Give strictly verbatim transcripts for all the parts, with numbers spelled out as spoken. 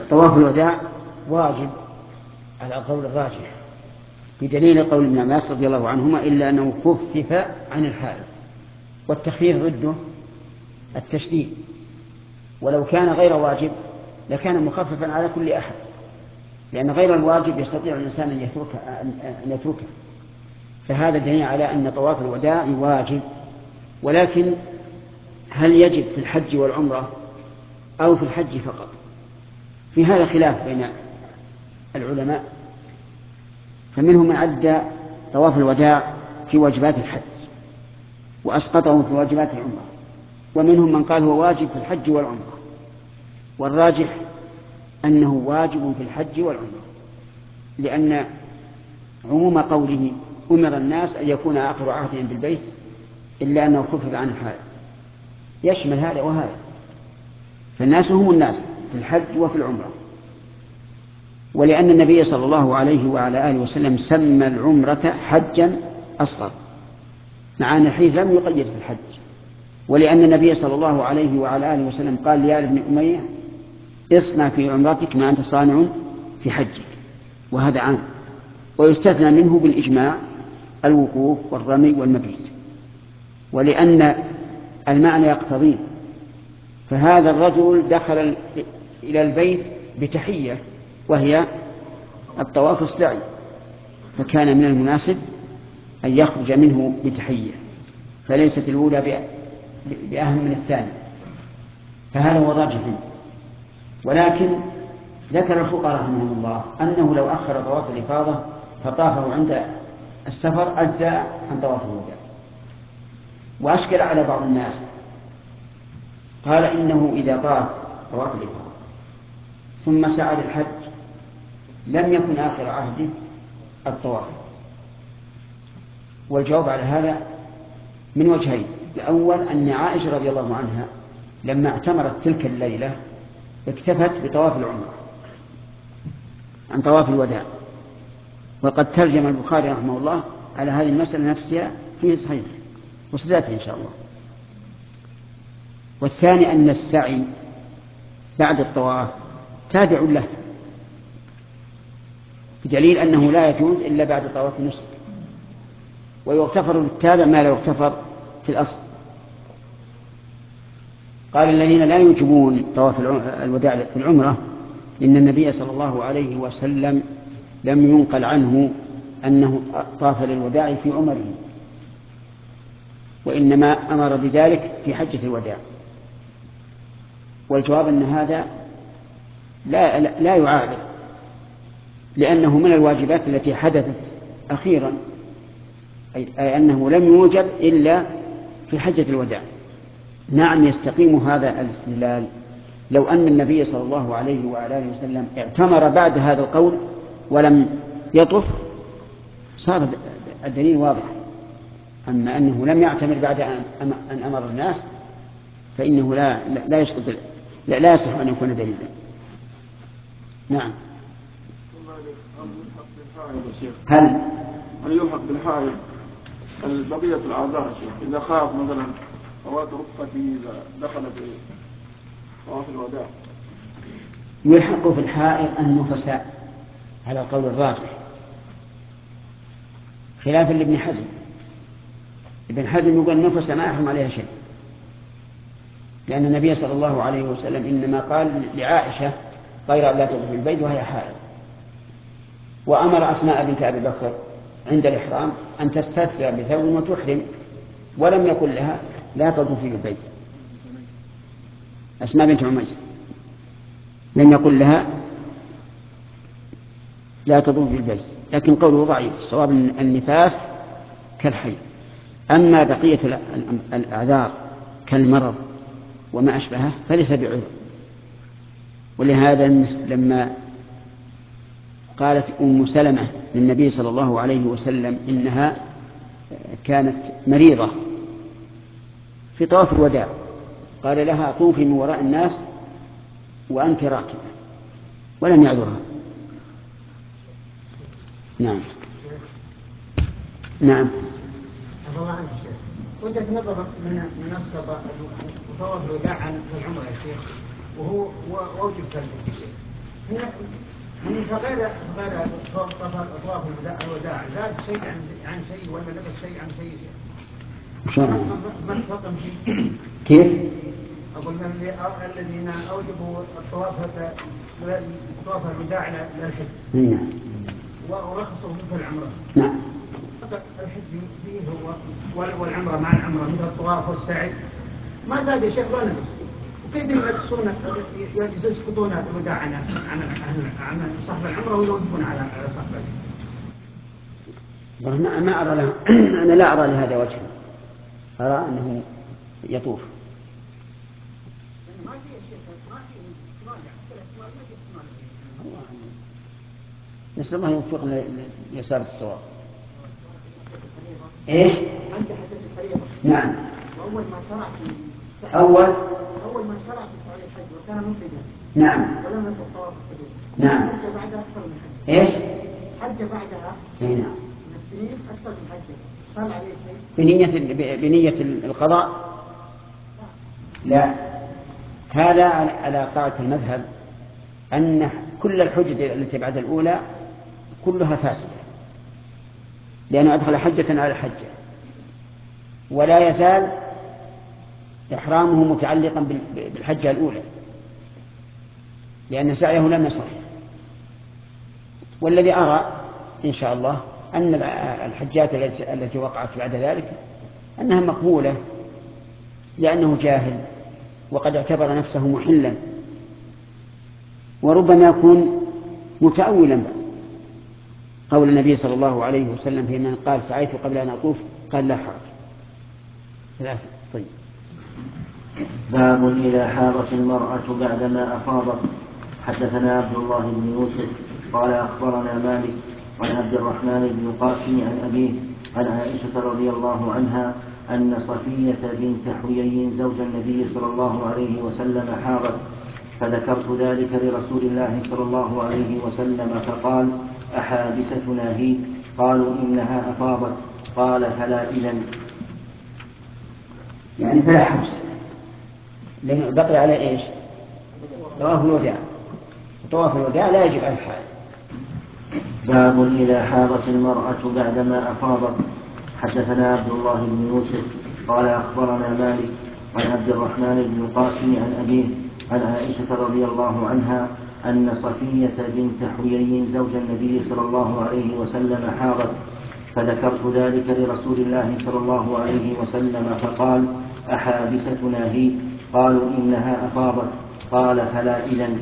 طواف الوداع واجب على القول الراجح بدليل قول ابن عباس رضي الله عنهما إلا أنه خفف عن الحائض، والتخفيف ضده التشديد، ولو كان غير واجب لكان مخففا على كل أحد، لأن غير الواجب يستطيع الإنسان أن يتركه, أن يتركه. فهذا دليل على أن طواف الوداع واجب. ولكن هل يجب في الحج والعمرة أو في الحج فقط؟ في هذا خلاف بين العلماء، فمنهم من عد طواف الوداع في واجبات الحج وأسقطه في واجبات العمرة، ومنهم من قال هو واجب في الحج والعمرة، والراجح أنه واجب في الحج والعمرة، لأن عموم قوله أمر الناس أن يكون آخر عهدهم بالبيت إلا أنه خفف عن الحائض يشمل هذا وهذا، فالناس هم الناس في الحج وفي العمرة. ولأن النبي صلى الله عليه وعلى آله وسلم سمى العمرة حجا أصغر، مع أن الحديث لم يقيد في الحج، ولأن النبي صلى الله عليه وعلى آله وسلم قال لآل ابن أمية اصنع في عمرتك ما أنت صانع في حجك، وهذا عام، ويستثنى منه بالإجماع الوقوف والرمي والمبيت، ولأن المعنى يقتضيه. فهذا الرجل دخل إلى البيت بتحية وهي الطواف السعي، فكان من المناسب أن يخرج منه بتحية، فليست الأولى بأهم من الثاني، فهذا هو الراجح. ولكن ذكر الفقهاء رحمهم الله أنه لو أخر طواف الإفاضة فطافه عند السفر أجزاء عن طواف الوداع. وأشكل على بعض الناس قال إنه إذا طاف طواف الإفاضة ثم سعى للحج لم يكن آخر عهده الطواف. والجواب على هذا من وجهين: الأول أن عائشة رضي الله عنها لما اعتمرت تلك الليلة اكتفت بطواف العمرة عن طواف الوداع، وقد ترجم البخاري رحمه الله على هذه المسألة نفسها في صحيح وسداته إن شاء الله. والثاني أن السعي بعد الطواف تابع له، بدليل أنه لا يجوز إلا بعد طواف النسك، ويغتفر بالتابع ما لا يغتفر في الأصل. قال الذين لا يوجبون طواف الوداع في العمرة إن النبي صلى الله عليه وسلم لم ينقل عنه أنه طاف للوداع في عمره، وإنما أمر بذلك في حجة الوداع. والجواب أن هذا لا, لا يعارض، لأنه من الواجبات التي حدثت أخيرا، أي أنه لم يوجب إلا في حجة الوداع. نعم يستقيم هذا الاستدلال لو أن النبي صلى الله عليه وعلى آله وسلم اعتمر بعد هذا القول ولم يطف صار الدليل واضح. أما أنه لم يعتمر بعد أن أمر الناس فإنه لا لا يسقط، لا, لا يصح أن يكون دليلا. نعم. هل هل يلحق بالحائض بقية الأعذار إذا خاف مثلا فوات رفقته إذا دخل في طواف الوداع؟ يلحق في الحائض النفساء على قول الراجح، خلافا لابن حزم. ابن حزم يقول النفس ما يحرم عليها شيء، لأن النبي صلى الله عليه وسلم إنما قال لعائشة غير أن لا تطوف البيت وهي حائض، وأمر أسماء بنت أبي بكر عند الإحرام أن تستثفر بثوب وتحرم، ولم يقل لها لا تطوفي البيت. أسماء بنت عميس لم يقل لها لا تطوفي البيت، لكن قوله ضعيف. الصواب النفاس كالحي. أما بقية الأعذار كالمرض وما أشبهه فليس بعذر. ولهذا لما قالت أم سلمة للنبي صلى الله عليه وسلم إنها كانت مريضة في طواف الوداع قال لها طوفي من وراء الناس وأنت راكبة، ولم يعذرها. نعم. نعم. الله عنك شيخ، وجهة نظر من من أسقط طواف الوداع عن العمرة يا شيخ، وهو واجب كالحج، من غير غير طواف الوداع زاد شيء عن عن شيء ولا نقص شيء عن شيء؟ ما تفهم شيء. كيف؟ أقول من الذين أوجبوا الطواف طواف الوداع للحج. نعم. ورخصوا مثل العمرة. نعم. الحج فيه هو والعمرة مع العمرة مثل الطواف والسعي ما زاد يا شيخ ولا نقص. كيف ينقصون يسقطون الوداع عن عن عن صاحب العمرة ويوجبون على صاحب الحج؟ ما ما أرى له أنا لا أرى لهذا وجها. أرى أنه يطوف. ما في شيء ما في ما في نسأل الله يوفقنا ليسار الصواب. إيش؟ أنت حدث الفريضة. نعم. أول ما شرع في أول أول ما شرع في سعي الحج وكان مفردا. نعم. ولم يكن طواف الحدود. نعم. حج بعدها أكثر من حج. إيش؟ حج بعدها. نعم. من السنين أكثر من حج. صار عليه شيء. بنية بنية القضاء. لا. هذا على قاعدة المذهب أن كل الحجج التي بعد الأولى كلها فاسدة لأنه أدخل حجة على حجة ولا يزال إحرامه متعلقا بالحجة الأولى لأن سعيه لم يصح. والذي أرى إن شاء الله أن الحجات التي وقعت بعد ذلك أنها مقبولة لأنه جاهل وقد اعتبر نفسه محلا وربما يكون متأولا قول النبي صلى الله عليه وسلم في من قال سعيت قبل أن أطوف قال لا حرج. ثلاثة. طيب. باب إذا حاضت المرأة بعدما أفاضت. حدثنا عبد الله بن يوسف قال أخبرنا مالك عن عبد الرحمن بن القاسم عن أبيه عن عائشة رضي الله عنها أن صفية بنت حيي زوج النبي صلى الله عليه وسلم حاضت فذكرت ذلك لرسول الله صلى الله عليه وسلم فقال أحابستنا هي؟ قالوا إنها أفاضت. قال فلا إذن يعني فلا حبس لأنه بقي على إيش؟ طواف الوداع. طواف الوداع لا يجب على الحال. باب إذا حاضت المرأة بعدما أفاضت. حدثنا عبد الله بن يوسف قال أخبرنا مالك عن عبد الرحمن بن القاسم عن أبيه عن عائشة رضي الله عنها أن صفية بنت حيي زوج النبي صلى الله عليه وسلم حاضت فذكرت ذلك لرسول الله صلى الله عليه وسلم فقال أحابستنا هي؟ قالوا إنها أفاضت. قال فلا إذن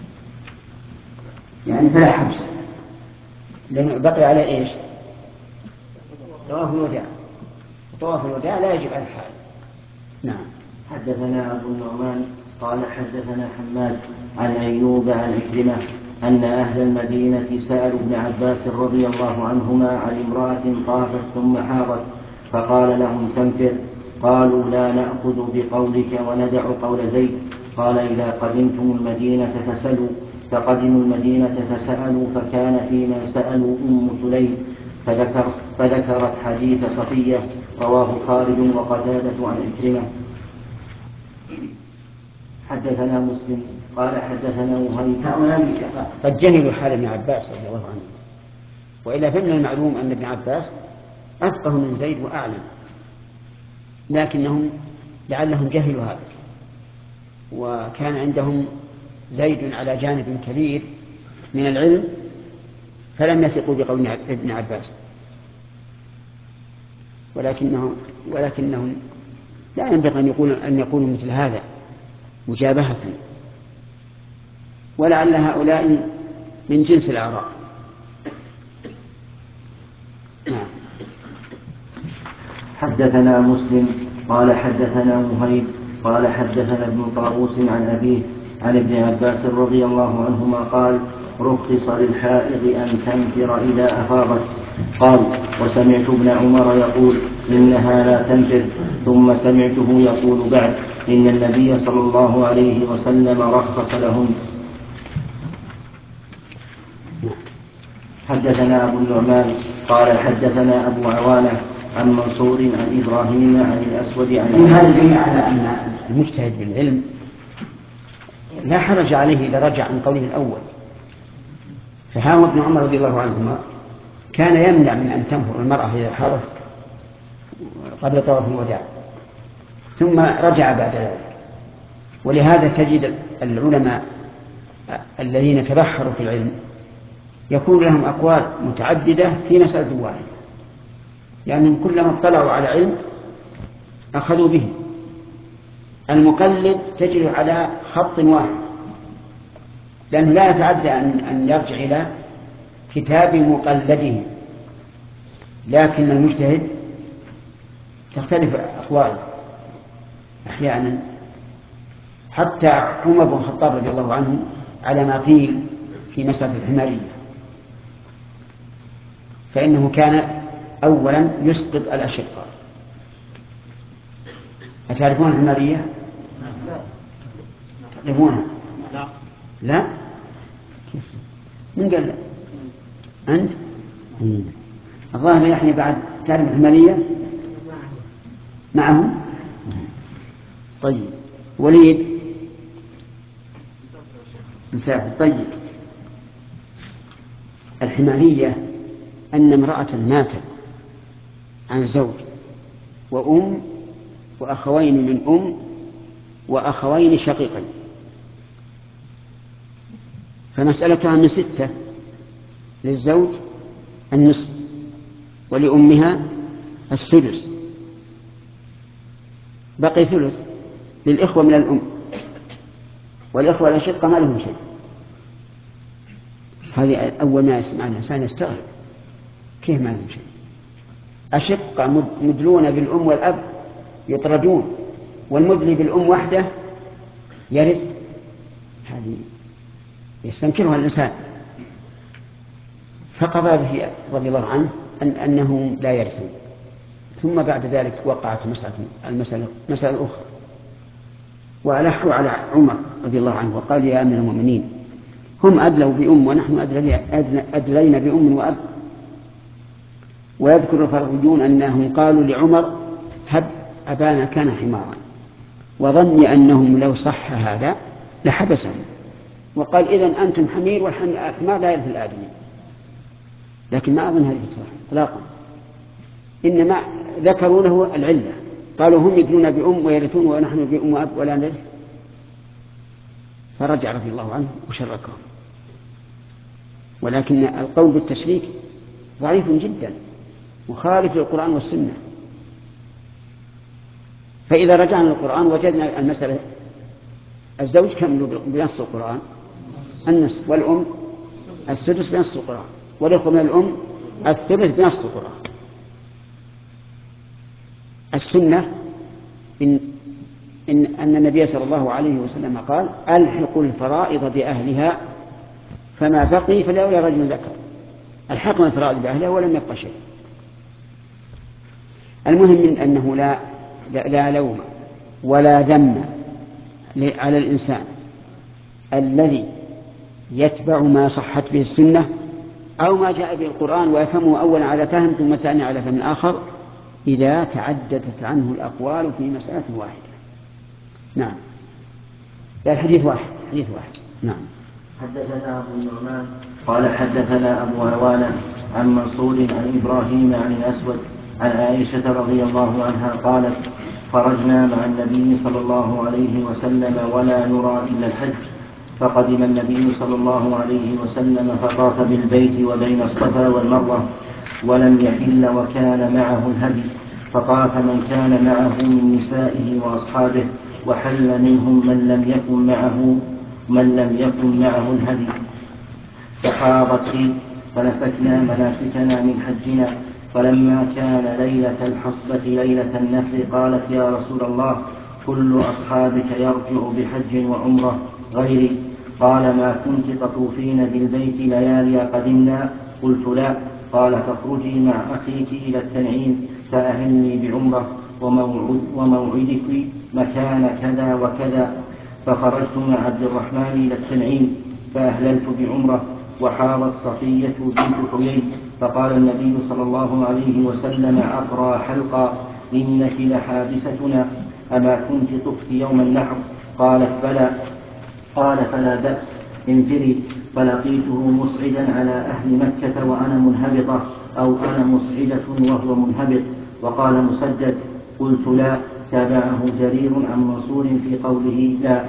يعني فلا حبس لأنه بقي على إيش؟ طواف الوداع. طواف الوداع لا يجب على الحال. نعم. حدثنا أبو النعمان قال حدثنا حماد عن أيوب عن عكرمة أن أهل المدينة سألوا ابن عباس رضي الله عنهما عن امرأة طافت ثم حاضت فقال لهم تنفر. قالوا لا نأخذ بقولك وندع قول زيد. قال إذا قدمتم المدينة فسألوا. فقدموا المدينة فسألوا فكان فيما سألوا أم سليم فذكر فذكرت حديث صفية رواه خالد وقتادة عن عكرمة. حدثنا مسلم قال حدثنا وهيب. هؤلاء قد جهلوا حال ابن عباس رضي الله عنه وإلا فمن المعلوم أن ابن عباس أفقه من زيد وأعلم لكنهم لعلهم جهلوا هذا وكان عندهم زيد على جانب كبير من العلم فلم يثقوا بقول ابن عباس ولكنهم ولكنهم لا ينبغي أن يقولوا أن يقولوا مثل هذا مجابهة ولعل هؤلاء من جنس الآراء. نعم. حدثنا مسلم قال حدثنا مهيب قال حدثنا ابن طاووس عن أبيه عن ابن عباس رضي الله عنهما قال رخص للحائض أن تنفر إذا أفاضت. قال وسمعت ابن عمر يقول إنها لا تنفر ثم سمعته يقول بعد إن النبي صلى الله عليه وسلم رخص لهم. حدثنا أبو النعمان قال حدثنا أبو عوانة عن منصور عن إبراهيم عن الأسود عن هذا الدليل على أن المجتهد بالعلم لا حرج عليه إذا رجع عن قوله الأول فهو ابن عمر رضي الله عنهما كان يمنع من أن تنفر المرأة إذا حاضت قبل طواف الوداع، ثم رجع بعد ذلك. ولهذا تجد العلماء الذين تبحروا في العلم يكون لهم أقوال متعددة في مسألة واحدة، يعني كلما اطلعوا على علم أخذوا به. المقلد تجد على خط واحد، لأنه لا يتعدى أن يرجع إلى كتاب مقلده، لكن المجتهد تختلف أقواله أحيانا. حتى عمر بن الخطاب رضي الله عنه على ما قيل في مسألة الحمارية، فإنه كان أولا يسقط الأشقة. أتعرفون الحمارية؟ تعرفونها؟ لا؟ من قال لا؟ أنت؟ الظاهر يعني بعد تعرف الحمارية معهم؟ طيب. وليد مسافر. طيب. الحمارية أن امرأة ماتت عن زوج وأم وأخوين من أم وأخوين شقيقين، فمسألتها من ستة: للزوج النصف، ولأمها السدس، بقي ثلث للإخوة من الأم، والإخوة الأشقة ما لهم شيء. هذه أول ما يسمع الإنسان يستغرب، كيف ما لهم شيء؟ أشقة مدلون بالأم والأب يطردون، والمدلي بالأم وحده يرث. هذه يستنكرها الإنسان. فقضى به رضي الله عنه أن أنهم لا يرثون. ثم بعد ذلك وقعت مسألة المسألة مسألة أخرى، وألحوا على عمر رضي الله عنه وقال: يا أمير المؤمنين، هم أدلوا بأم ونحن أدلينا بأم وأب. ويذكر الفرعيون أنهم قالوا لعمر: هب أبانا كان حمارا، وظني أنهم لو صح هذا لحبسهم، وقال: إذن أنتم حمير والحمار لا يرث الآدمي. لكن ما أظن هذه تصح إطلاقا، إنما ذكروا له العلة، قالوا: هم يدلون بأم ويرثون ونحن بأم وأب ولا نرث. فرجع رضي الله عنه وشركهم. ولكن القول بالتشريك ضعيف جدا مخالف للقرآن والسنة. فإذا رجعنا للقرآن وجدنا المسألة: الزوج كم بنص القرآن؟ النصف، والأم السدس بنص القرآن، والأخوة من الأم الثلث بنص القرآن. السنة إن, إن أن النبي صلى الله عليه وسلم قال: ألحقوا الفرائض بأهلها فما بقي فلأولى رجل ذكر. الحقنا الفرائض بأهلها ولم يبقى شيء. المهم من أنه لا لا لوم ولا ذم على الإنسان الذي يتبع ما صحت به السنة أو ما جاء به القرآن ويفهمه أولا على فهم ثم ثاني على فهم آخر إذا تعددت عنه الأقوال في مسألة واحدة. نعم. لا، الحديث واحد، حديث واحد. نعم. حدثنا أبو النعمان قال حدثنا أبو عوانة عن منصور عن إبراهيم عن الأسود عن عائشة رضي الله عنها قالت: خرجنا مع النبي صلى الله عليه وسلم ولا نرى إلا الحج، فقدم النبي صلى الله عليه وسلم فطاف بالبيت وبين الصفا والمروة ولم يحل وكان معه الهدي، فطاف من كان معه من نسائه وأصحابه، وحل منهم من لم يكن معه من لم يكن معه الهدي. فحاضت لي فنسكنا مناسكنا من حجنا، فلما كان ليلة الحصبة ليلة النفر قالت: يا رسول الله، كل أصحابك يرجع بحج وعمرة غيري. قال: ما كنت تطوفين بالبيت ليالي قدمنا؟ قلت: لا. قال: فاخرجي مع أخيك إلى التنعيم فأهلني بعمرة وموعد وموعدك مكان كذا وكذا. فخرجت مع عبد الرحمن إلى التنعيم فأهللت بعمرة، وحاضت صفية بنت حيي، فقال النبي صلى الله عليه وسلم: عقرى حلقا، إنك لحادثتنا، أما كنت طفت يوم النحر؟ قالت: بلى. قال: فلا بأس، انفري، فلقيته مصعدا على أهل مكة وأنا منهبطة، أو أنا مصعدة وهو منهبط. وقال مسدد: قلت لا. تابعه جرير عن منصور في قوله لا.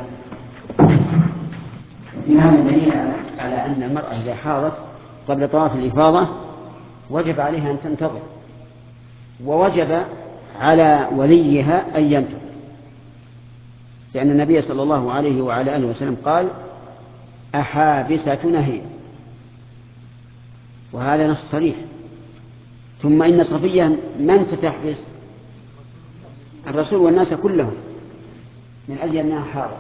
في هذا دليل على أن المرأة إذا حاضت قبل طواف الإفاضة وجب عليها أن تنتظر، ووجب على وليها أن ينتظر، لأن النبي صلى الله عليه وعلى آله وسلم قال: أحابستنا هي، وهذا نص صريح. ثم إن صفية من ستحبس؟ الرسول والناس كلهم، من أجل أنها حاضت.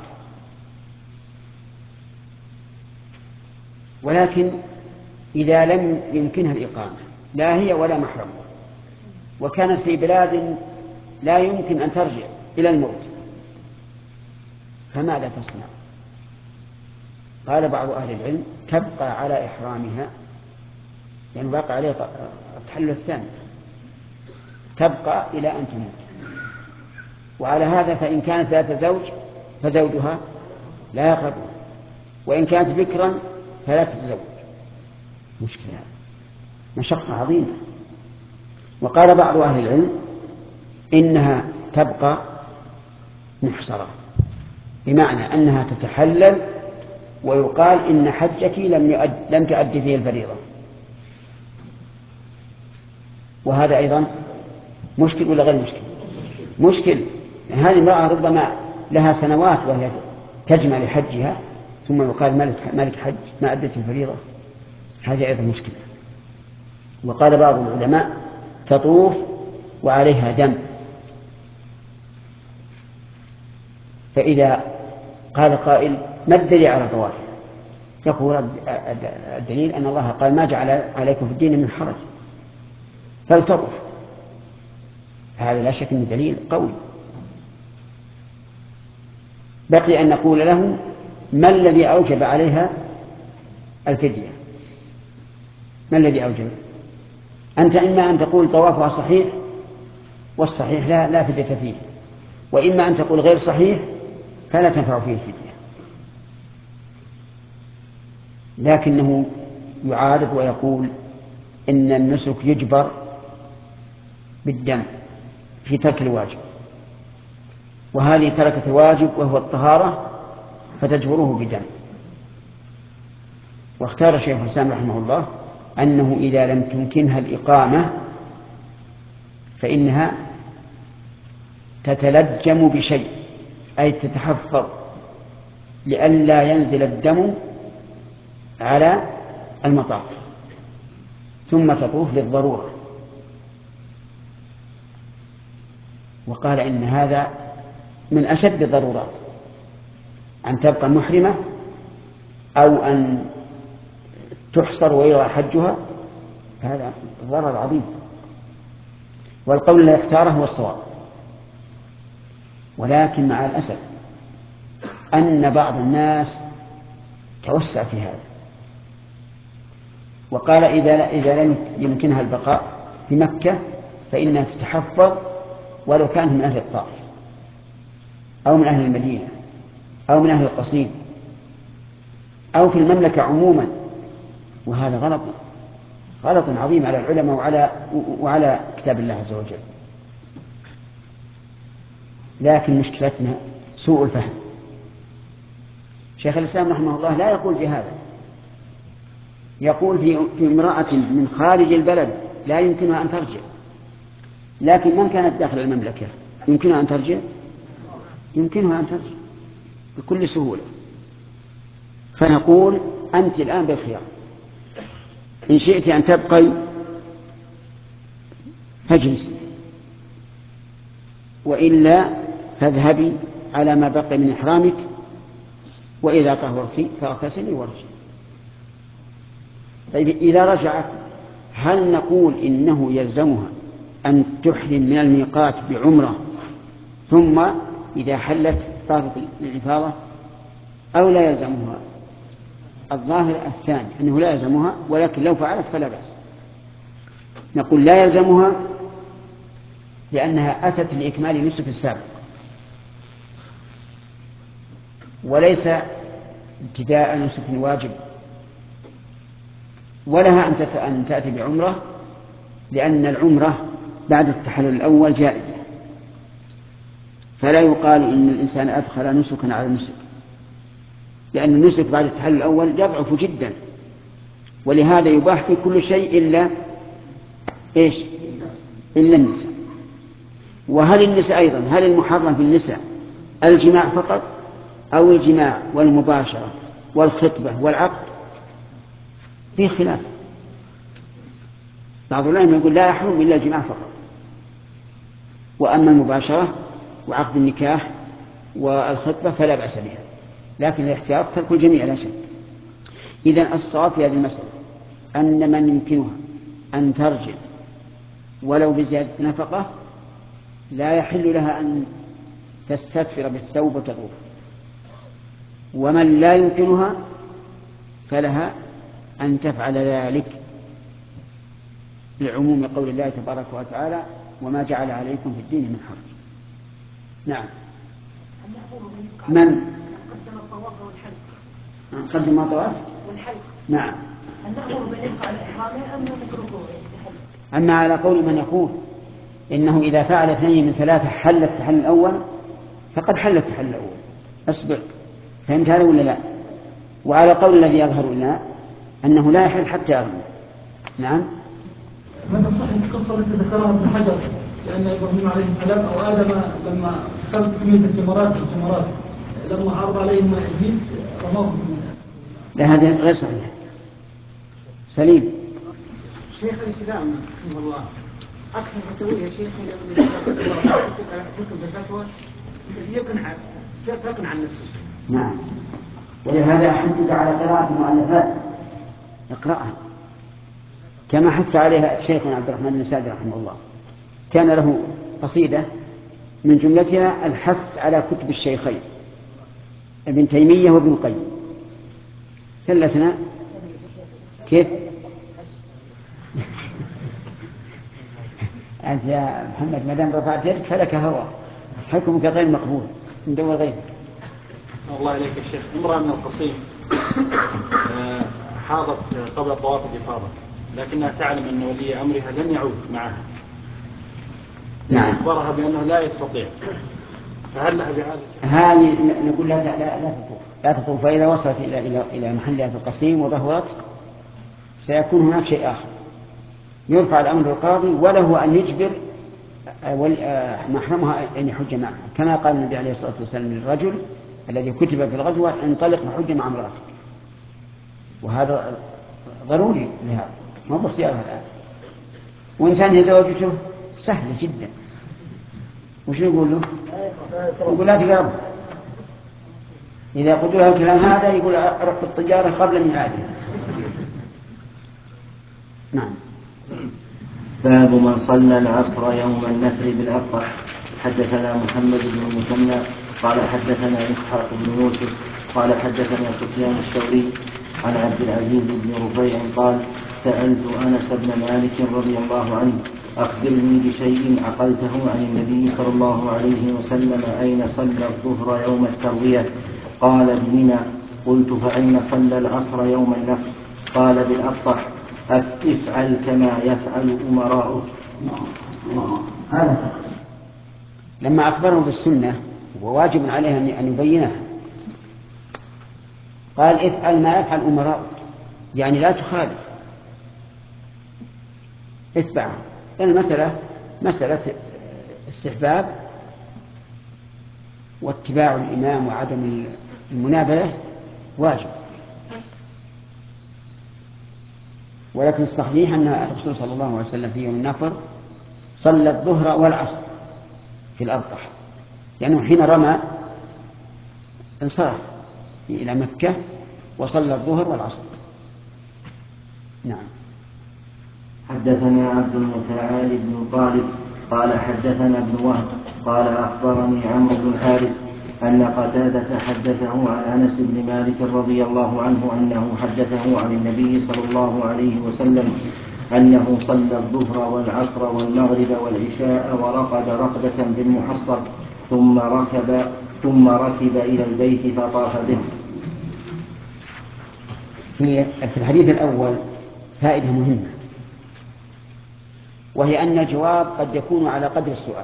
ولكن إذا لم يمكنها الإقامة، لا هي ولا محرم، وكانت في بلاد لا يمكن أن ترجع إلى الموت، فماذا تصنع؟ قال بعض أهل العلم: تبقى على إحرامها، يعني باقي عليه التحلل الثاني، تبقى إلى أن تموت. وعلى هذا فإن كانت ذات زوج فزوجها لا يقربها، وإن كانت بكرا فلا تتزوج. مشكلة، مشقة عظيمة. وقال بعض أهل العلم إنها تبقى محصرة، بمعنى أنها تتحلل ويقال إن حجك لم يؤد لم تؤد فيه الفريضة، وهذا أيضا مشكل ولا غير مشكل؟ مشكل. يعني هذه امرأة ربما لها سنوات وهي تجمع لحجها، ثم يقال مالك مالك حج ما أدت الفريضة، هذه أيضا مشكلة. وقال بعض العلماء: تطوف وعليها دم. فإذا قال قائل: ما الدليل على طوافها؟ يقول الدليل أن الله قال: ما جعل عليكم في الدين من حرج، فلتطوف. هذا لا شك أنه دليل قوي. بقي أن نقول له: ما الذي أوجب عليها الفدية؟ ما الذي أوجب؟ أنت إما أن تقول طوافها صحيح، والصحيح لا, لا فدية فيه، وإما أن تقول غير صحيح فلا تنفع فيه الفدية. لكنه يعارض ويقول إن النسك يجبر بالدم في ترك الواجب، وهذه تركت الواجب وهو الطهارة فتجبره بدم. واختار شيخ الإسلام رحمه الله أنه إذا لم تمكنها الإقامة فإنها تتلجم بشيء، أي تتحفظ لئلا ينزل الدم على المطاف، ثم تطوف للضرورة. وقال إن هذا من أشد الضرورات، أن تبقى محرمة أو أن تحصر ويرى حجها، هذا ضرر عظيم. والقول الذي اختاره هو الصواب. ولكن مع الأسف أن بعض الناس توسع في هذا، وقال إذا إذا لم يمكنها البقاء في مكة فإنها تتحفظ ولو كانت من أهل الطائف أو من أهل المدينة أو من أهل القصيم أو في المملكة عموما. وهذا غلط غلط عظيم على العلماء وعلى وعلى كتاب الله عز وجل. لكن مشكلتنا سوء الفهم. شيخ الإسلام رحمه الله لا يقول بهذا، يقول في في امرأة من خارج البلد لا يمكنها أن ترجع، لكن من كانت داخل المملكة يمكنها أن ترجع؟ يمكنها أن ترجع بكل سهولة. فنقول: أنت الآن بالخيار، إن شئت أن تبقي فاجلسي، وإلا فاذهبي على ما بقي من إحرامك، وإذا طهرت فاغتسلي وارجعي. طيب إذا رجعت هل نقول إنه يلزمها أن تحرم من الميقات بعمرة ثم إذا حلت طافت الإفاضة، أو لا يلزمها؟ الظاهر الثاني أنه لا يلزمها، ولكن لو فعلت فلا بأس. نقول لا يلزمها لأنها أتت لإكمال نسك السابق، وليس ابتداء نسك واجب، ولها أن تأتي بعمرة، لأن العمرة بعد التحلل الأول جائزة، فلا يقال إن الإنسان أدخل نسكا على نسك، لأن النسك بعد التحلل الأول يضعف جدا، ولهذا يباح في كل شيء إلا إيش؟ إلا النساء. وهل النساء أيضا، هل المحرم في النساء الجماع فقط أو الجماع والمباشرة والخطبة والعقد؟ فيه خلاف. بعض العلماء يقول لا يحرم إلا الجماع فقط، وأما المباشرة وعقد النكاح والخطبة فلا بأس بها، لكن الاحتياط ترك الجميع لا شك. إذن الصواب في هذه المسألة أن من يمكنها أن ترجع ولو بزيادة نفقة لا يحل لها أن تستثفر بالثوب وتطوف، ومن لا يمكنها فلها أن تفعل ذلك لعموم قول الله تبارك وتعالى وما جعل عليكم في الدين من حرج. نعم. من قدم الطواف والحلق. قدم الطواف والحلق. نعم. أن نأمر من يبقى على إحرامه أم نتركه يحلق؟ أما على قول من يقول إنه إذا فعل اثنين من ثلاثة حل التحلل الأول فقد حل التحلل الأول. أصبر، فهمت هذا ولا لا؟ وعلى قول الذي يظهر لنا أنه لا يحل حتى يغنى. نعم. ماذا صح القصة التي ذكرها ابن حجر لأن إبراهيم عليه السلام أو آدم لما صارت تسمية الجمرات الجمرات لما عرض عليهم إبليس رماه؟ لا، هذا غير صحيح. سليم. شيخ الإسلام رحمه الله أكثر فتوى يا شيخ كتب الفتوى يقنع تقنع نفسه. نعم، ولهذا حثك على قراءة المؤلفات، اقرأها كما حث عليها شيخنا عبد الرحمن بن سعد رحمه الله، كان له قصيدة من جملتها الحث على كتب الشيخين ابن تيمية وابن القيم. ثلثنا كيف؟ أنت يا محمد ما دام رفعت يدك فلك هوى، حكمك غير مقبول، ندور غيرك. الله إليك يا شيخ. امرأة من القصيم حاضت قبل طواف الإفاضة، لكنها تعلم أن ولي أمرها لن يعود معها. نعم. أخبرها بأنه لا يستطيع، فهل لها بهذا؟ هذه نقول لا لا لا تطوف، لا تطوف، فإذا وصلت إلى إلى إلى محلها في القصيم وظهرت سيكون هناك شيء آخر، يرفع الأمر القاضي وله أن يجبر محرمها أن يحج معه، كما قال النبي عليه الصلاة والسلام للرجل الذي كتب في الغزوة انطلق وحج مع امرأتك، وهذا ضروري لهذا، ما هو باختيارها الآن. وإنسان زوجته سهلة جدا، وش نقول له؟ يقول لا تقرب. إذا قلت له الكلام هذا يقول أروح بالطجارة قبل ميعادها. نعم. باب من صلى العصر يوم النفر بالأبطح. حدثنا محمد بن المثنى قال حدثنا إسحاق بن يوسف قال حدثنا سفيان الثوري عن عبد العزيز بن رفيع قال سألت أنس بن مالك رضي الله عنه أخبرني بشيء عقلته عن النبي صلى الله عليه وسلم أين صلى الظهر يوم التروية؟ قال بمنى. قلت فأين صلى العصر يوم النفر؟ قال بالأبطح. افعل كما يفعل أمراؤه. هذا لما أخبره بالسنة وواجب عليه أن يبينها، قال افعل ما يفعل أمراؤه، يعني لا تخالف، اتبعه. المسألة مسألة استحباب واتباع الإمام وعدم المنابذة واجب، ولكن الصحيح أن الرسول صلى الله عليه وسلم في يوم النفر صلى الظهر والعصر في الأبطح، لأنه حين رمى انصرف إلى مكة وصلى الظهر والعصر. نعم. حدثنا عبد المتعال بن طالب قال حدثنا ابن وهب قال أخبرني عمرو بن الحارث أن قتادة حدثه عن أنس بن مالك رضي الله عنه أنه حدثه عن النبي صلى الله عليه وسلم أنه صلى الظهر والعصر والمغرب والعشاء ورقد رقدة بالمحصر ثم ركب ثم ركب إلى البيت فطاف به. في في الحديث الأول فائدة مهمة، وهي أن الجواب قد يكون على قدر السؤال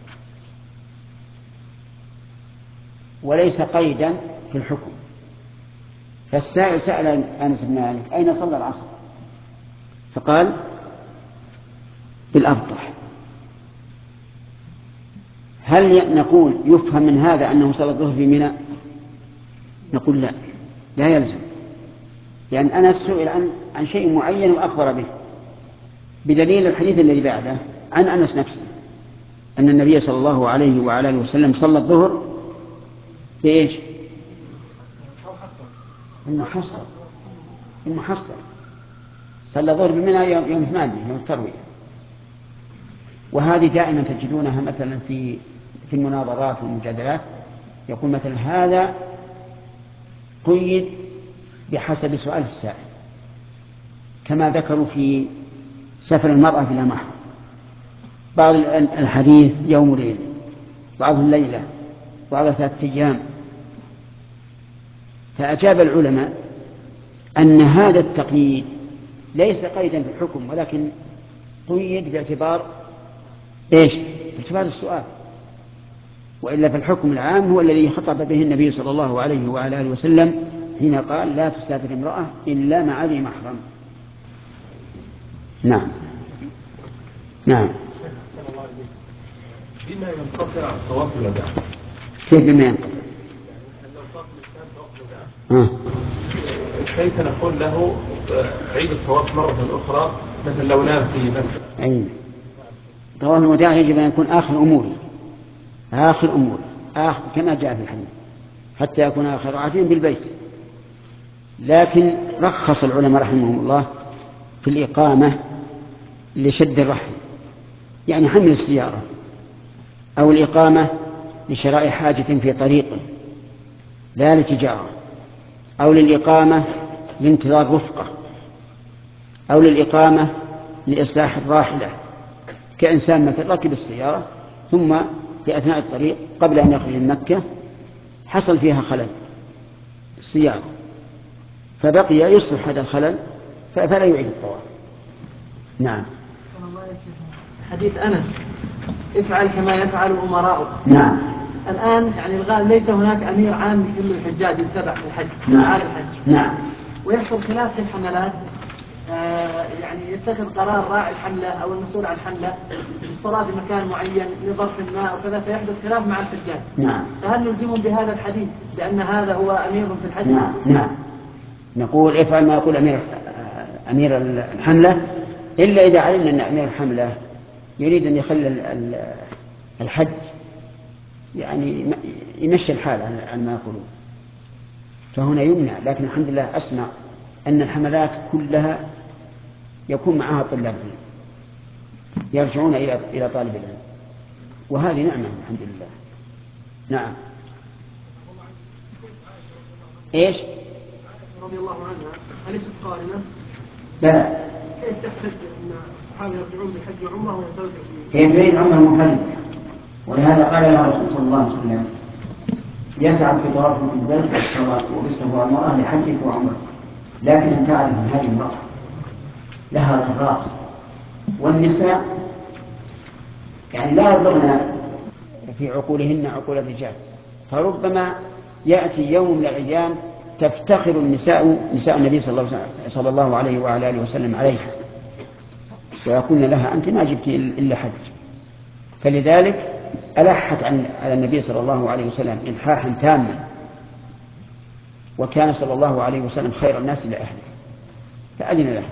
وليس قيدا في الحكم. فالسائل سأل أنس بن مالك أين صلى العصر؟ فقال بالأبطح. هل نقول يفهم من هذا أنه صلى الظهر في منى؟ نقول لا، لا يلزم، لأن أنس سئل عن عن شيء معين وأخبر به، بدليل الحديث الذي بعده عن أنس نفسه أن النبي صلى الله عليه وعلى آله وسلم صلى الظهر في إيش؟ المحصل. المحصل صلى الظهر بمنى يوم يوم ثمانية يوم التروية. وهذه دائما تجدونها مثلا في في المناظرات والمجادلات، يقول مثلا هذا قيد بحسب سؤال السائل، كما ذكروا في سفر المرأة بلا محرم، بعض الحديث يوم وليلة، بعض الليلة، بعض ثلاثة أيام. فأجاب العلماء أن هذا التقييد ليس قيدا في الحكم، ولكن قيد باعتبار إيش؟ باعتبار السؤال، وإلا في الحكم العام هو الذي خطب به النبي صلى الله عليه وعلى آله وسلم حين قال لا تسافر امرأة إلا مع ذي محرم. نعم نعم. بما ينقطع طواف الوداع؟ كيف بما ينقطع؟ لو طاف الإنسان طواف الوداع كيف نقول له عيد الطواف مرة أخرى مثل لو نام في مكة؟ أي طواف الوداع يجب أن يكون آخر أموره، آخر أموره آخر كما جاء في الحديث، حتى يكون آخر عهدهم بالبيت. لكن رخص العلماء رحمهم الله في الإقامة لشد الرحل، يعني حمل السيارة، أو الإقامة لشراء حاجة في طريقه لا لتجارة، أو للإقامة لانتظار رفقة، أو للإقامة لإصلاح الراحلة، كإنسان مثل ركب السيارة ثم في أثناء الطريق قبل أن يخرج من مكة حصل فيها خلل السيارة، فبقي يصلح هذا الخلل فلا يعيد الطواف. نعم. حديث أنس افعل كما يفعل أمراؤك. نعم. الآن يعني الغالب ليس هناك أمير عام لكل الحجاج يتبع في الحج. نعم. على الحج. نعم. ويحصل خلاف في الحملات، آه يعني يتخذ قرار راعي الحملة أو المسؤول عن الحملة الصلاة في مكان معين لظرف ما أو كذا، فيحدث خلاف مع الحجاج. نعم. فهل نلزمهم بهذا الحديث لأن هذا هو أمير في الحج؟ نعم. نعم. نقول افعل ما يقول أمير أمير الحملة، إلا إذا علمنا أن أمير الحملة يريد أن يخلي الحج يعني يمشي الحال عن ما يقولون، فهنا يمنع. لكن الحمد لله أسمع أن الحملات كلها يكون معها طلاب يرجعون إلى إلى طالب العلم، وهذه نعمة الحمد لله. نعم. إيش؟ رضي الله عنها أليست قارنة؟ لا. كيف تحتج أن الصحابة يرجعون بالحج وعمره ويترجع هي تريد عمره محددة، ولهذا قال لها رسول صلى الله عليه وسلم يسعى في طوافه في البيت والصلاة وبسه المرأة لحجك وعمرك، لكن أن تعرف أن هذه المرأة لها قرار، والنساء يعني لا يبلغن في عقولهن عقول الرجال، فربما يأتي يوم من الأيام تفتخر النساء نساء النبي صلى الله عليه وعلى آله وسلم عليها، ويقولن لها أنت ما جبت إلا حج. فلذلك ألحت على النبي صلى الله عليه وسلم إلحاحا تاما، وكان صلى الله عليه وسلم خير الناس لأهله فأذن له.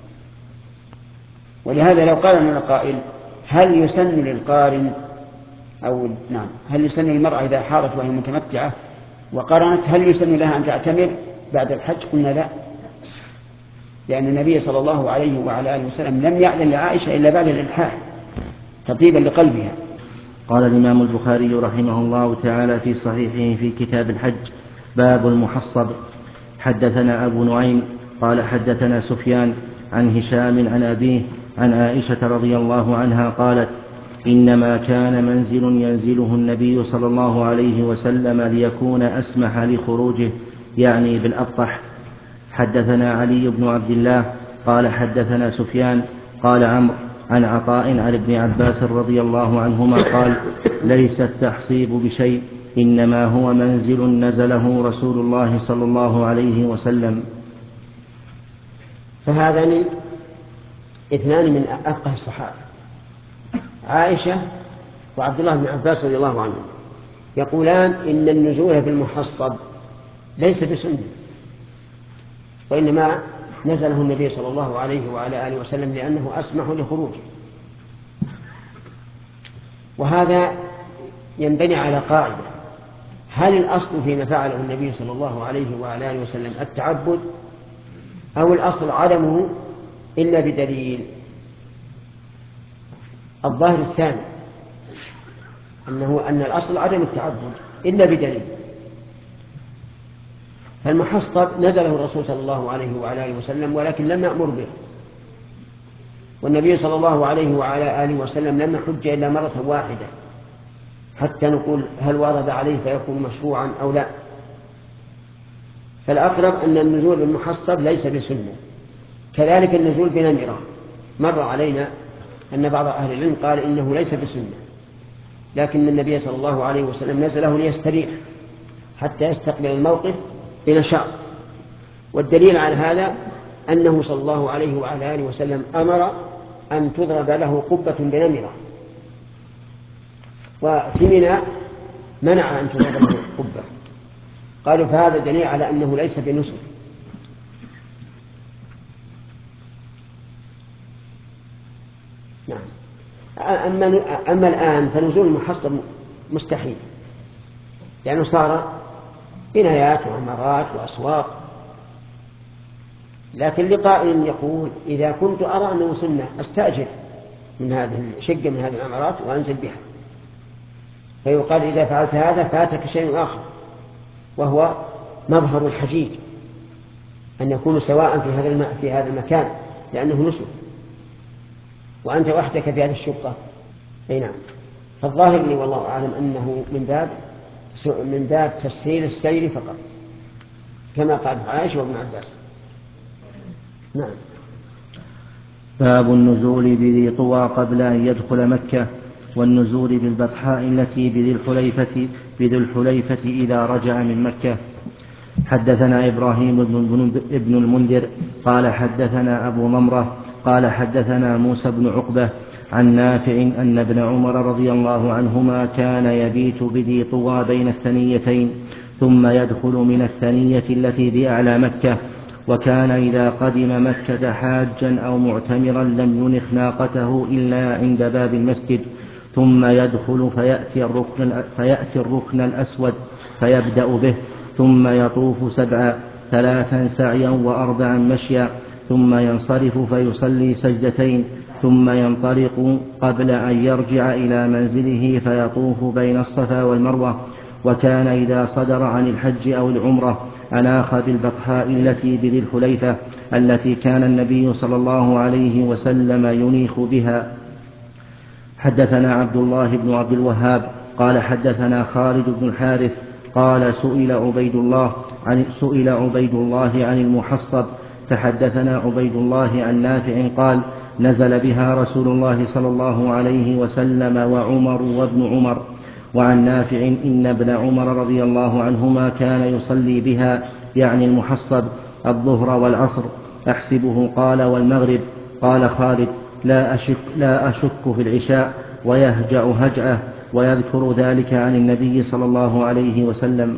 ولهذا لو قال لنا قائل هل يسن للقارن أو نعم هل يسن للمرأة إذا حاضت وهي متمتعة وقرنت هل يسن لها أن تعتمر بعد الحج؟ قلنا لا، لأن النبي صلى الله عليه وعلى آله وسلم لم يأذن لعائشة إلا بعد الإلحاح تطيبا لقلبها. قال الإمام البخاري رحمه الله تعالى في صحيحه في كتاب الحج: باب المحصب. حدثنا أبو نعيم قال حدثنا سفيان عن هشام عن أبيه عن عائشة رضي الله عنها قالت: إنما كان منزل ينزله النبي صلى الله عليه وسلم ليكون أسمح لخروجه، يعني بالأبطح، حدثنا علي بن عبد الله قال حدثنا سفيان قال عمرو عن عطاء عن ابن عباس رضي الله عنهما قال ليس التحصيب بشيء إنما هو منزل نزله رسول الله صلى الله عليه وسلم. فهذان اثنان من أفقه الصحابة، عائشة وعبد الله بن عباس رضي الله عنهم، يقولان إن النزول بالمحصب ليس بسنة، وإنما نزله النبي صلى الله عليه وعلى آله وسلم لأنه أسمح لخروجه. وهذا ينبني على قاعدة: هل الأصل فيما فعله النبي صلى الله عليه وعلى آله وسلم التعبد، أو الأصل عدمه إلا بدليل؟ الظاهر الثاني، أنه أن الأصل عدم التعبد إلا بدليل. فالمحصب نزله الرسول صلى الله عليه وعلى آله وسلم ولكن لم يأمر به، والنبي صلى الله عليه وعلى آله وسلم لم يحج إلا مرة واحدة حتى نقول هل ورد عليه فيكون مشروعا أو لا. فالأقرب أن النزول بالمحصب ليس بسنة. كذلك النزول بنمرة، مر علينا أن بعض أهل العلم قال إنه ليس بسنة، لكن النبي صلى الله عليه وسلم نزله ليستريح حتى يستقبل الموقف بنشاط. والدليل على هذا أنه صلى الله عليه وعلى آله وسلم أمر أن تضرب له قبة بنمرة، وفي منى منع أن تضرب له قبة. قالوا فهذا دليل على أنه ليس بنسك. نعم. أما, أما الآن فنزول المحصب مستحيل، لأنه صار بنايات وعمارات وأسواق. لكن لقائل يقول إذا كنت أرى أنه سنة أستأجر من هذه الشقة من هذه العمارات وأنزل بها، فيقال إذا فعلت هذا فاتك شيء آخر، وهو مظهر الحجيج، أن يكون سواء في هذا في هذا المكان لأنه نسك، وأنت وحدك في هذه الشقة. أي نعم. فالظاهر لي والله أعلم أنه من باب من باب تسهيل السير فقط، كما قال عائشة وابن عباس. نعم. باب النزول بذي طوى قبل أن يدخل مكة، والنزول بالبطحاء التي بذي الحليفة, بذي الحليفة إذا رجع من مكة. حدثنا إبراهيم بن المنذر قال حدثنا أبو ضمرة قال حدثنا موسى بن عقبة عن نافع أن ابن عمر رضي الله عنهما كان يبيت بذي طوى بين الثنيتين ثم يدخل من الثنية التي بأعلى مكة، وكان إذا قدم مكة حاجا أو معتمرا لم ينخ ناقته إلا عند باب المسجد، ثم يدخل فيأتي الركن, فيأتي الركن الأسود فيبدأ به، ثم يطوف سبعا ثلاثا سعيا وأربعا مشيا، ثم ينصرف فيصلي سجدتين، ثم ينطلق قبل أن يرجع إلى منزله فيطوف بين الصفا والمروة. وكان إذا صدر عن الحج أو العمرة أناخ بالبطحاء التي بذي الحليفة التي كان النبي صلى الله عليه وسلم ينيخ بها. حدثنا عبد الله بن عبد الوهاب قال حدثنا خالد بن الحارث قال سئل عبيد الله عن سئل عبيد الله عن المحصب، فحدثنا عبيد الله عن نافع قال نزل بها رسول الله صلى الله عليه وسلم وعمر وابن عمر. وعن نافع إن ابن عمر رضي الله عنهما كان يصلي بها يعني المحصب الظهر والعصر، أحسبه قال والمغرب. قال خالد لا أشك, لا أشك في العشاء، ويهجأ هجأه ويذكر ذلك عن النبي صلى الله عليه وسلم.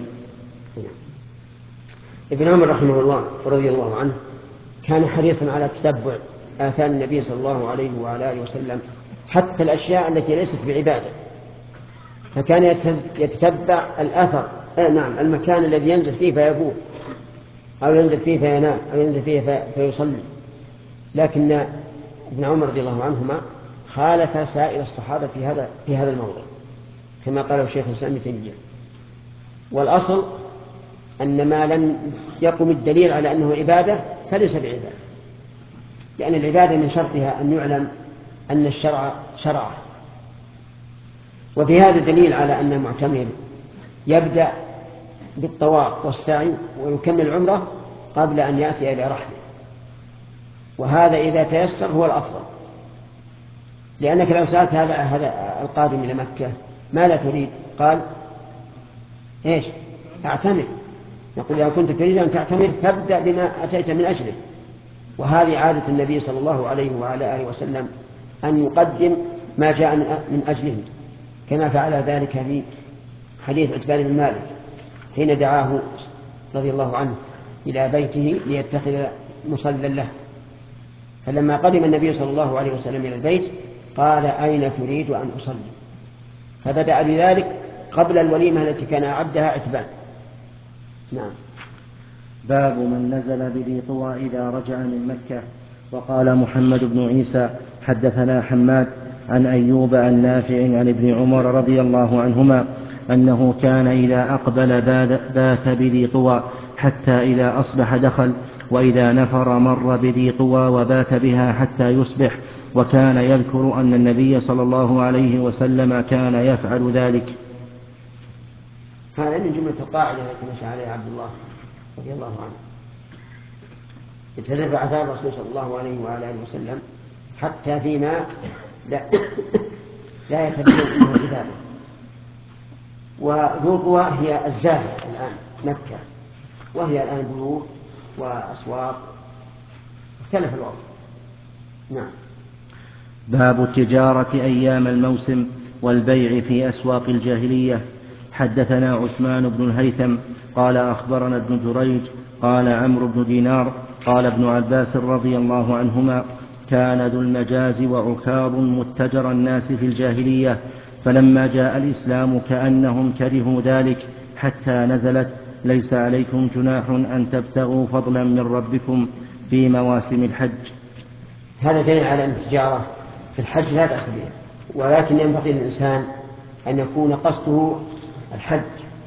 ابن عمر رحمه الله ورضي الله عنه كان حريصا على تتبع آثار النبي صلى الله عليه وعلى آله وسلم حتى الأشياء التي ليست بعبادة، فكان يتتبع الأثر آه نعم المكان الذي ينزل فيه فيبوح أو ينزل فيه فينام أو ينزل فيه فيصلي. لكن ابن عمر رضي الله عنهما خالف سائر الصحابة في هذا في هذا الموضوع كما قاله الشيخ الإسلام ابن تيمية. والأصل أن ما لم يقم الدليل على أنه عبادة فليس بعبادة، لأن العبادة من شرطها أن يعلم أن الشرع شرعه. وفي هذا دليل على أن المعتمر يبدأ بالطواف والسعي ويكمل العمرة قبل أن يأتي إلى رحله، وهذا إذا تيسر هو الأفضل، لأنك لو سألت هذا هذا القادم إلى مكة ماذا تريد؟ قال إيش؟ أعتمر. يقول إذا كنت تريد أن تعتمر فابدأ بما أتيت من أجله، وهذه عادة النبي صلى الله عليه وعلى آله وسلم أن يقدم ما جاء من أجله، كما فعل ذلك في حديث عتبان بن مالك حين دعاه رضي الله عنه إلى بيته ليتخذ مصلى له، فلما قدم النبي صلى الله عليه وسلم إلى البيت قال أين تريد أن أصلي؟ فبدأ بذلك قبل الوليمة التي كان أعدها عتبان. نعم. باب من نزل بذي طوى إذا رجع من مكة. وقال محمد بن عيسى حدثنا حماد عن أيوب عن نافع عن ابن عمر رضي الله عنهما أنه كان إذا أقبل بات بذي طوى حتى إذا أصبح دخل، وإذا نفر مر بذي طوى وبات بها حتى يصبح، وكان يذكر أن النبي صلى الله عليه وسلم كان يفعل ذلك. هذا من جملة القاعدة التي مشى عليها عبد الله رضي الله عنه، اتبع آثار الرسول صلى الله عليه وعلى آله وسلم حتى فيما لا, لا يتبين منه عباده. وذو طوى هي الزاهد الآن مكة، وهي الآن بيوت وأسواق، اختلف الوضع. نعم. باب التجارة أيام الموسم والبيع في أسواق الجاهلية. حدثنا عثمان بن الهيثم قال أخبرنا ابن جريج قال عمرو بن دينار قال ابن عباس رضي الله عنهما كان ذو المجاز وعكاظ متجر الناس في الجاهلية، فلما جاء الإسلام كأنهم كرهوا ذلك حتى نزلت ليس عليكم جناح أن تبتغوا فضلا من ربكم في مواسم الحج. هذا دليل على أن التجارة في الحج لا بأس بها، ولكن ينبغي للإنسان أن يكون قصده الحج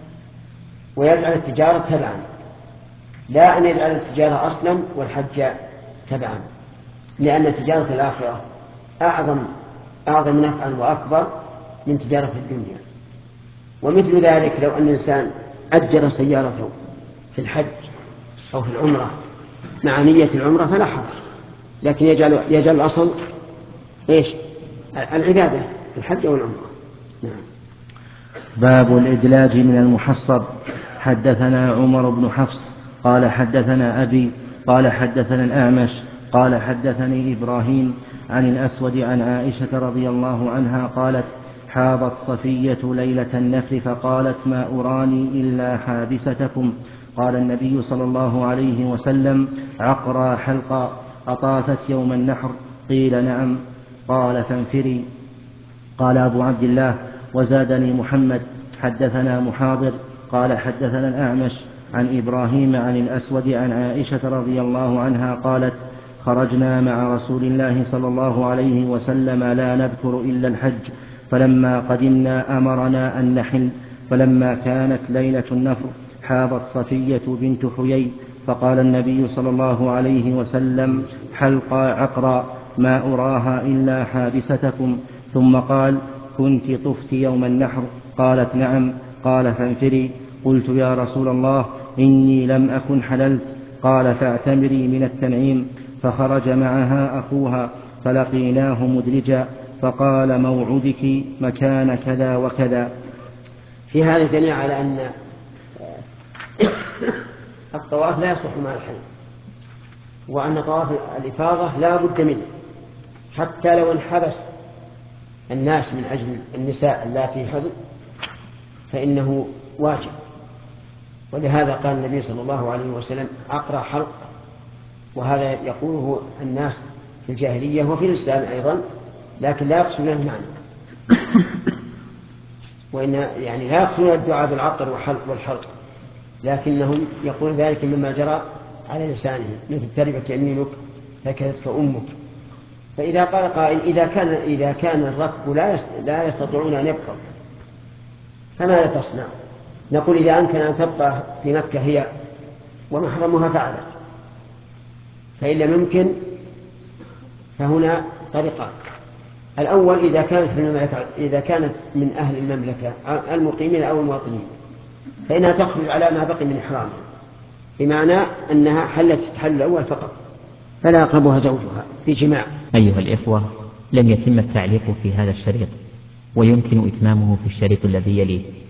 ويجعل التجارة تبعا، لا أن يجعل التجارة أصلا والحج تبعا، لأن تجارة الآخرة أعظم أعظم نفعا وأكبر من تجارة الدنيا. ومثل ذلك لو أن الإنسان أجر سيارته في الحج أو في العمرة مع نية العمرة فلا حرج، لكن يجعل, يجعل الأصل إيش؟ العبادة في الحج أو العمرة. نعم. باب الإدلاج من المحصب. حدثنا عمر بن حفص قال حدثنا أبي قال حدثنا الأعمش قال حدثني إبراهيم عن الأسود عن عائشة رضي الله عنها قالت حاضت صفية ليلة النفر فقالت ما أراني إلا حابستكم. قال النبي صلى الله عليه وسلم عقرى حلقا أطافت يوم النحر؟ قيل نعم. قال فانفري. قال أبو عبد الله وزادني محمد حدثنا محاضر قال حدثنا الأعمش عن إبراهيم عن الأسود عن عائشة رضي الله عنها قالت خرجنا مع رسول الله صلى الله عليه وسلم لا نذكر إلا الحج، فلما قدمنا أمرنا أن نحل، فلما كانت ليلة النفر حاضت صفية بنت حيي، فقال النبي صلى الله عليه وسلم حلقا عقرا ما أراها إلا حابستكم، ثم قال كنت طفت يوم النحر؟ قالت نعم. قال فانفري. قلت يا رسول الله إني لم أكن حللت. قال فاعتمري من التنعيم. فخرج معها أخوها فلقيناه مدلجا فقال موعدك مكان كذا وكذا. في هذا دليل على أن الطواف لا يصح مع الحج، وأن طواف الإفاضة لا بد منه حتى لو انحبس الناس من أجل النساء اللاتي حضن فإنه واجب. ولهذا قال النبي صلى الله عليه وسلم عقرى حلق، وهذا يقوله الناس في الجاهلية وفي الإسلام أيضا، لكن لا يقصدون المعنى، وإن يعني لا يقصدون الدعاء بالعقر والحلق، لكنهم يقولون ذلك مما جرى على لسانهم، مثل تربت يمينك هكذتك أمك. فإذا قال قائل إذا كان إذا كان الركب لا لا يستطيعون أن يبقوا فماذا تصنع؟ نقول إذا أمكن أن تبقى في مكة هي ومحرمها فعلت، فإن لم يمكن فهنا طريقان. الأول إذا كانت من المملكة إذا كانت من أهل المملكة المقيمين أو المواطنين فإنها تخرج على ما بقي من إحرامها، بمعنى أنها حلت التحلل الأول فقط فلا يقربها زوجها في جماع. أيها الإخوة، لم يتم التعليق في هذا الشريط، ويمكن إتمامه في الشريط الذي يليه.